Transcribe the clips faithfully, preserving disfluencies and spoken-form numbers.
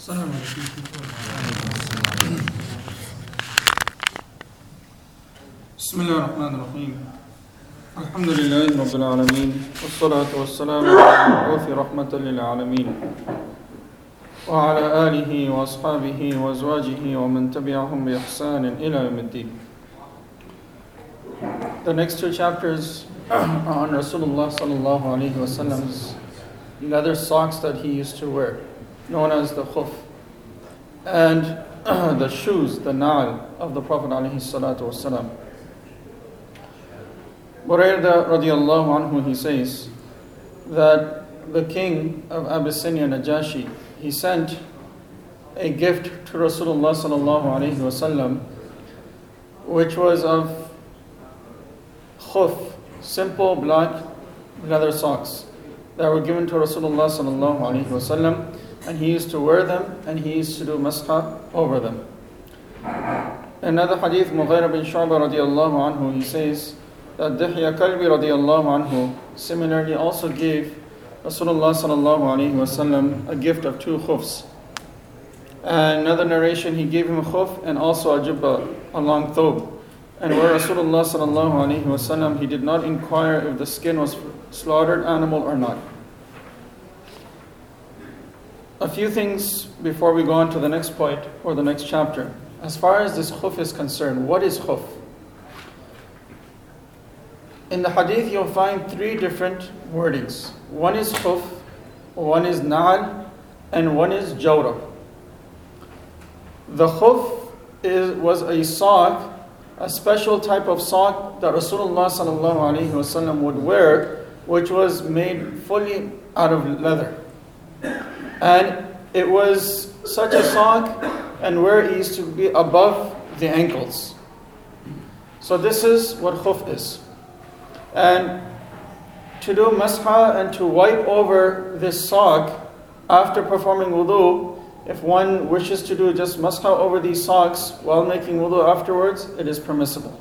السلام عليكم. بسم الله الرحمن الرحيم. الحمد لله رب العالمين والصلاة والسلام على المبعوث رحمة للعالمين وعلى آله وأصحابه وأزواجه ومن تبعهم بإحسان إلى يوم الدين. The next two chapters are on Rasulullah sallallahu alaihi wasallam's leather socks that he used to wear, known as the khuf, and the shoes, the na'al of the Prophet alaihi salatu wasallam. Buraydah radiallahu anhu, he says that the king of Abyssinia, Najashi, he sent a gift to Rasulullah sallallahu alaihi wasallam, which was of khuf, simple black leather socks that were given to Rasulullah sallallahu alaihi wasallam, and he used to wear them and he used to do masha over them. Another hadith, Mughira bin Shu'bah radiallahu anhu, he says that Dihya Kalbi radiallahu anhu similarly also gave Rasulullah sallallahu alaihi wasallam a gift of two khufs. And another narration, he gave him a khuf and also a jubba, a long thobe. And where Rasulullah sallallahu alaihi wasallam, he did not inquire if the skin was slaughtered animal or not. A few things before we go on to the next point or the next chapter. As far as this khuf is concerned, what is khuf? In the hadith, you'll find three different wordings. One is khuf, one is na'al, and one is jawrab. The khuf is, was a sock, a special type of sock that Rasulullah sallallahu alaihi wasallam would wear, which was made fully out of leather. And it was such a sock, and where it used to be above the ankles. So this is what khuf is. And to do masha and to wipe over this sock after performing wudu, if one wishes to do just masha over these socks while making wudu afterwards, it is permissible.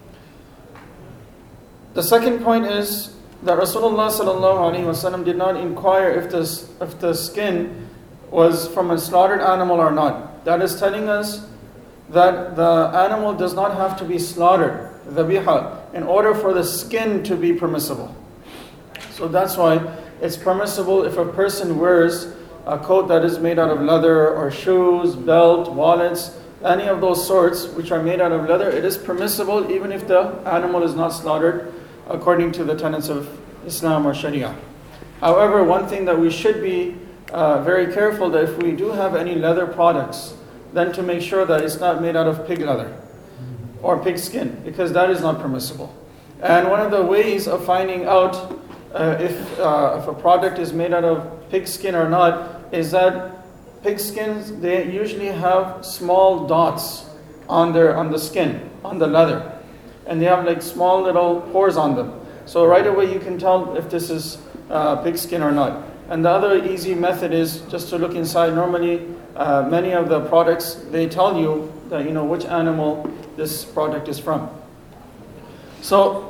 The second point is that Rasulullah sallallahu alaihi wasallam did not inquire if the, if the skin was from a slaughtered animal or not. That is telling us that the animal does not have to be slaughtered, dhabiha, in order for the skin to be permissible. So that's why it's permissible if a person wears a coat that is made out of leather, or shoes, belt, wallets, any of those sorts which are made out of leather, it is permissible even if the animal is not slaughtered according to the tenets of Islam or Sharia. However, one thing that we should be uh, very careful that if we do have any leather products, then to make sure that it's not made out of pig leather or pig skin, because that is not permissible. And one of the ways of finding out uh, if uh, if a product is made out of pig skin or not is that pig skins, they usually have small dots on their on the skin, on the leather, and they have like small little pores on them. So right away you can tell if this is uh, pig skin or not. And the other easy method is just to look inside. Normally, uh, many of the products, they tell you that you know which animal this product is from. So,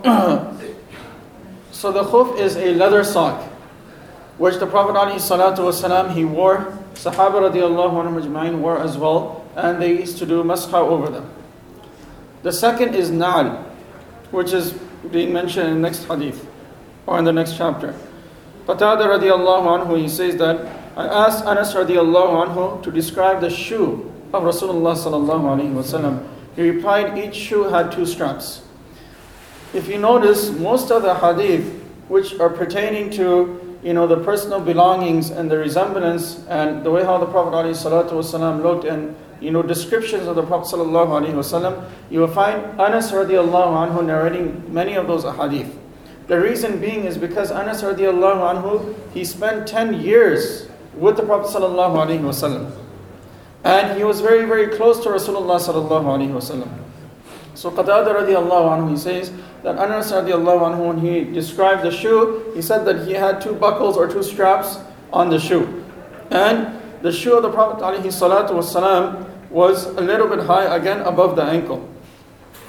so the khuf is a leather sock, which the Prophet ﷺ, he wore, Sahaba radiallahu anhum ajma'in wore as well, and they used to do masha over them. The second is na'al, which is being mentioned in the next hadith, or in the next chapter. Qatada radiallahu anhu, he says that, I asked Anas radiallahu anhu to describe the shoe of Rasulullah sallallahu alaihi wasallam. He replied, each shoe had two straps. If you notice, most of the hadith which are pertaining to, you know, the personal belongings and the resemblance and the way how the Prophet ﷺ looked and, you know, descriptions of the Prophet ﷺ, you will find Anas radiallahu anhu narrating many of those hadith. The reason being is because Anas radiallahu anhu, he spent ten years with the Prophet ﷺ. And he was very, very close to Rasulullah sallallahu alaihi wasallam. So Qatada radiallahu anhu, he says that Anas radiallahu anhu, when he described the shoe, he said that he had two buckles or two straps on the shoe. And the shoe of the Prophet alaihi salatu wasalam was a little bit high, again above the ankle.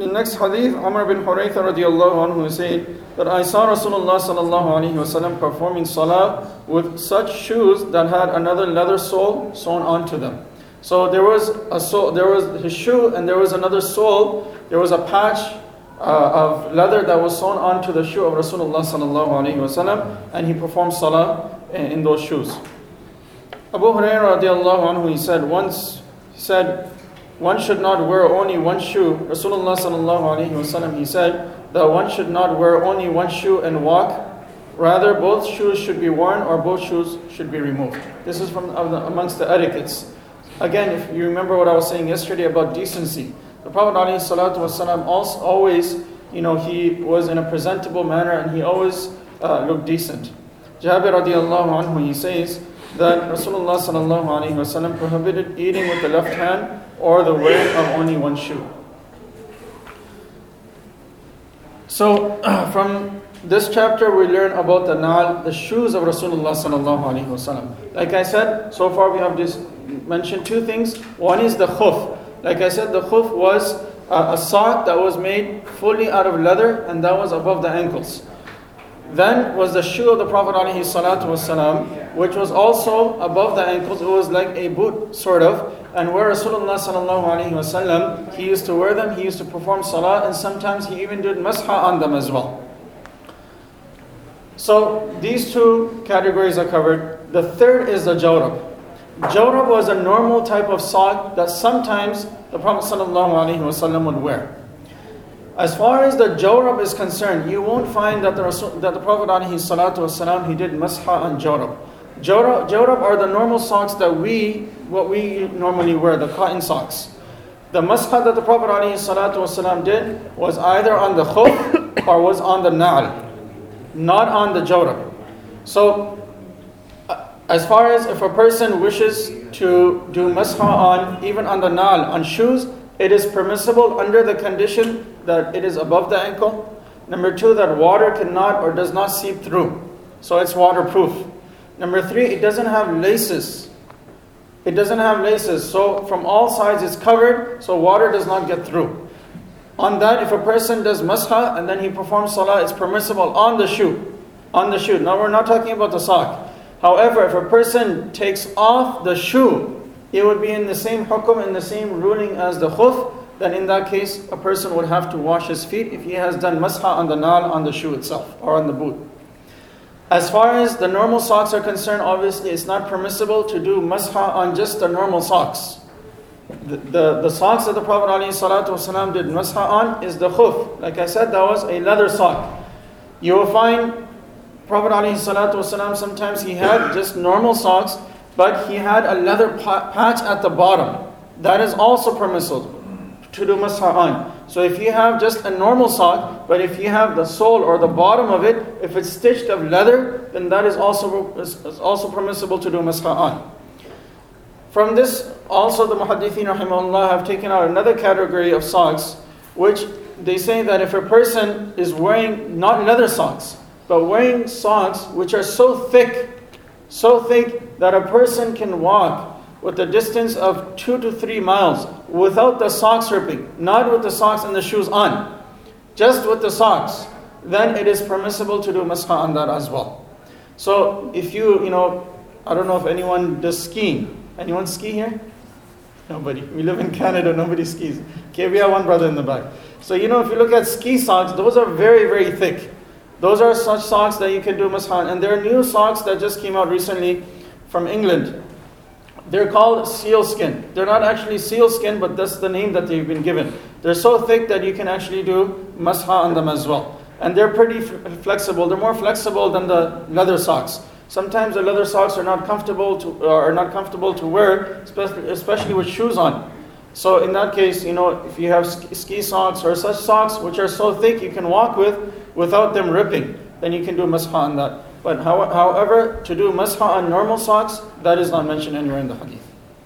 the next hadith, Umar bin Huraytha radiallahu anhu said that I saw Rasulullah sallallahu alaihi wasallam performing salah with such shoes that had another leather sole sewn onto them. So there was a sole, there was his shoe, and there was another sole. There was a patch uh, of leather that was sewn onto the shoe of Rasulullah sallallahu alaihi wasallam, and he performed salah in, in those shoes. Abu Hurairah radiallahu anhu, he said once, he said, one should not wear only one shoe. Rasulullah sallallahu alaihi wasallam, he said that one should not wear only one shoe and walk. Rather, both shoes should be worn or both shoes should be removed. This is from amongst the etiquettes. Again, if you remember what I was saying yesterday about decency, the Prophet alaihi salatu wasallam also always, you know, he was in a presentable manner and he always uh, looked decent. Jabir radiallahu anhu, he says that Rasulullah sallallahu alaihi wasallam prohibited eating with the left hand or the wearing of only one shoe. So, from this chapter we learn about the nal, the shoes of Rasulullah sallallahu alaihi wasallam. Like I said, so far we have just mentioned two things. One is the khuf. Like I said, the khuf was a, a sock that was made fully out of leather, and that was above the ankles. Then was the shoe of the Prophet alaihi salatu wasalam, which was also above the ankles. It was like a boot, sort of. And where Rasulullah sallallahu alaihi wasallam, he used to wear them, he used to perform salah, and sometimes he even did masha on them as well. So these two categories are covered. The third is the jawrab. Jawrab was a normal type of sock that sometimes the Prophet sallallahu alaihi wasallam would wear. As far as the jawrab is concerned, you won't find that the Rasul, that the Prophet alaihi salatu wasalam, he did masha on jawrab. Jawrab, jawrab are the normal socks that we, what we normally wear, the cotton socks. The masha that the Prophet alaihi salatu wasalam did was either on the khuf or was on the na'al, not on the jawrab. So, as far as if a person wishes to do masha on, even on the na'al, on shoes, it is permissible under the condition that it is above the ankle. Number two, that water cannot or does not seep through. So it's waterproof. Number three, it doesn't have laces. It doesn't have laces. So from all sides it's covered, so water does not get through. On that, if a person does masha and then he performs salah, it's permissible on the shoe. On the shoe. Now we're not talking about the sock. However, if a person takes off the shoe, it would be in the same hukum, in the same ruling as the khuf. Then in that case, a person would have to wash his feet if he has done masha on the nal, on the shoe itself, or on the boot. As far as the normal socks are concerned, obviously it's not permissible to do masha on just the normal socks. The, the, the socks that the Prophet ﷺ did masha on is the khuf. Like I said, that was a leather sock. You will find Prophet ﷺ, sometimes he had just normal socks, but he had a leather patch at the bottom. That is also permissible to do masha on. So if you have just a normal sock, but if you have the sole or the bottom of it, if it's stitched of leather, then that is also is, is also permissible to do masha on. From this, also the muhaddithin rahimahullah have taken out another category of socks, which they say that if a person is wearing not leather socks, but wearing socks which are so thick, so thick that a person can walk with a distance of two to three miles without the socks ripping, not with the socks and the shoes on, just with the socks, then it is permissible to do masha on that as well. So if you, you know, I don't know if anyone does skiing. Anyone ski here? Nobody. We live in Canada, nobody skis. Okay, we have one brother in the back. So you know, if you look at ski socks, those are very, very thick. Those are such socks that you can do masha on. And there are new socks that just came out recently from England. They're called sealskin. They're not actually sealskin, but that's the name that they've been given. They're so thick that you can actually do masha on them as well. And they're pretty f- flexible. They're more flexible than the leather socks. Sometimes the leather socks are not comfortable to uh, are not comfortable to wear, especially, especially with shoes on. So in that case, you know, if you have ski socks or such socks which are so thick you can walk with without them ripping, then you can do masha on that. But how, however, to do masha on normal socks, that is not mentioned anywhere in the hadith.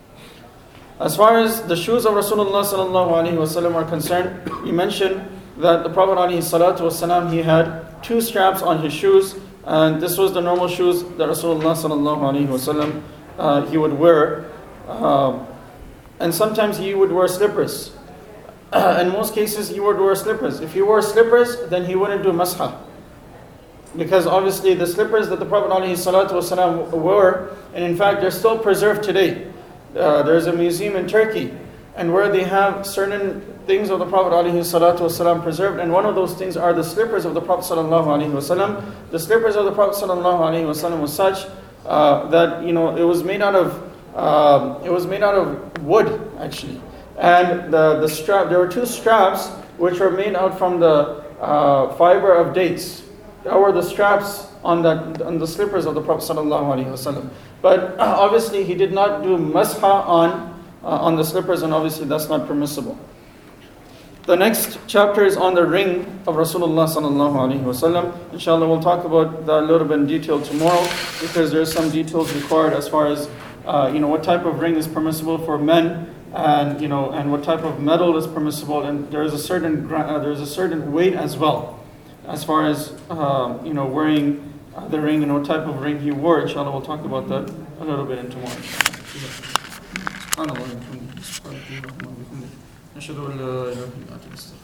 As far as the shoes of Rasulullah sallallahu alaihi wasallam are concerned, we mentioned that the Prophet alaihi salatu wasallam, he had two straps on his shoes, and this was the normal shoes that Rasulullah sallallahu alaihi wasallam uh, he would wear, uh, and sometimes he would wear slippers. in most cases he would wear slippers. If he wore slippers, then he wouldn't do masha. Because obviously the slippers that the Prophet ﷺ wore, and in fact they're still preserved today. Uh, there's a museum in Turkey, and where they have certain things of the Prophet ﷺ preserved, and one of those things are the slippers of the Prophet ﷺ. The slippers of the Prophet ﷺ was such uh, that, you know, it was made out of uh, it was made out of wood actually, and the the strap there were two straps which were made out from the uh, fiber of dates. That were the straps on the on the slippers of the Prophet ﷺ. But uh, obviously he did not do masha on uh, on the slippers, and obviously that's not permissible. The next chapter is on the ring of Rasulullah ﷺ. Inshallah, we'll talk about that a little bit in detail tomorrow, because there are some details required as far as uh, you know what type of ring is permissible for men, and you know and what type of metal is permissible, and there is a certain uh, there is a certain weight as well, as far as uh, you know wearing uh, the ring and what type of ring he wore. Inshallah, we'll talk about that a little bit in tomorrow. أشهد أن لا إله إلا أنت